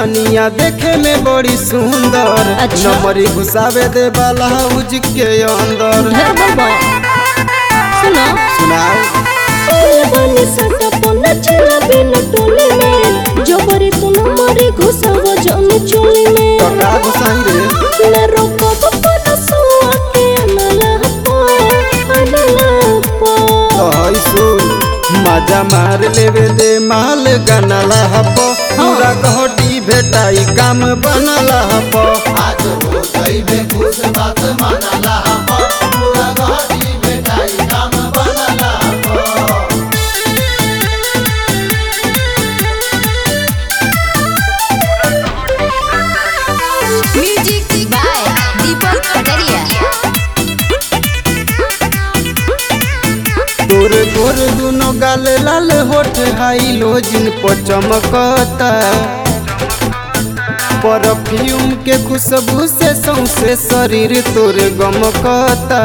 धनिया देखे में बड़ी सुंदर। अच्छा। नंबरी घुसावे दे वाला उज के अंदर। सुना सुनाओ बने सटा पना चला बिना टोली में जबरी तू नंबरी घुसाव जाने चोली में तो का घुसाई रे ना रोको पना सुआ के अनला पो तो हई सुन मजा मार लेवे दे माल गनला हपो पूरा घोटी भेटाई काम बनला हपो। आज हो गई खुश बात मानला हपो पूरा घड़ी बेटाई काम बनला हपो। म्यूजिक बाय दीपक कटरिया। तोर गोर दुनो गाल लाल होठ हाई लोजिन पर चमकता। परफ्यूम के खुशबू से सौंसे शरीर तोर गमकता।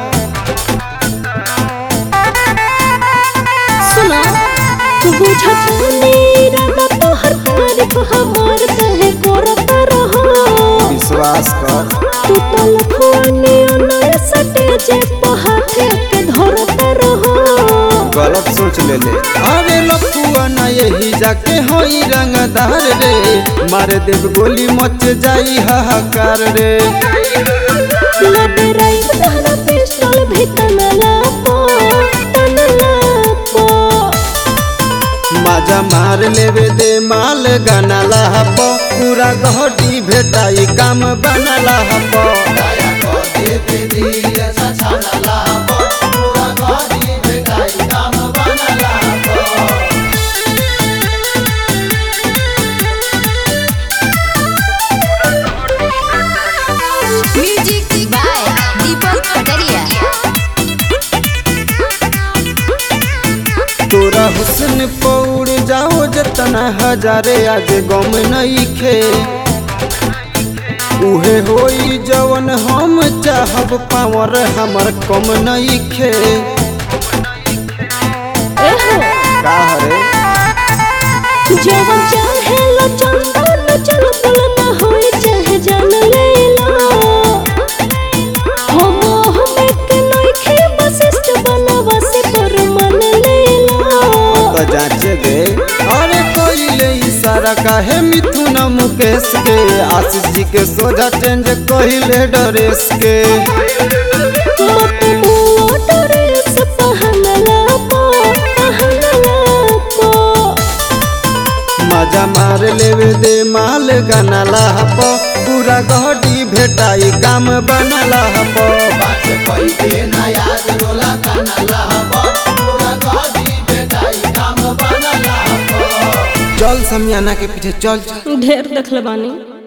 सुना तू बुझत नहीं राधा तो हर तारीफ हमार कहे करत रहो विश्वास कर तू तो लखवानी नया सटेज पे हाथ के धरत रहो गलत सोच ले ले। अरे लपुआ ना यही जाके होई रंगदार रे मार देव गोली मच जाई हाहाकार रे। लबे राई तारा पिस्टल भी तनला पो मजा मार लेवे दे माल गनला हपो पूरा घोटी भेटाई काम बनला हपो। दया को देते दिल छछनला हपो पूरा घड़ी बेटाई काम बनला हपो। म्यूजिक बाय दीपक कटरिया। तोरा हुस्न पौड़ जाओ जतना हजारे आज गम नइखे। उहे होई जवन हम चाहब पावर हमर कम नइखे। एहो का हरे जवन चाहे लो चंदन चल बुल ना होए चाहे जान ले लो हम हमें के नइखे वशिष्ठ बनवा से पर मन ले लो तो जांचे दे। अरे कोई ले इशारा काहे मिथुन मुकेश के आशीष जी के सोझा चेंज कहिले ड्रेस के। मत मुआ ड्रेस पहनला पो मजा मार लेवे दे माल गनला हपो पूरा घोटी भेटाई काम बनला हपो। बात कोई के ना याद रोला कानला हपो पूरा घड़ी बेटाई काम बनला हपो। चल समियाना के पीछे चल। ढेर देखले बानी।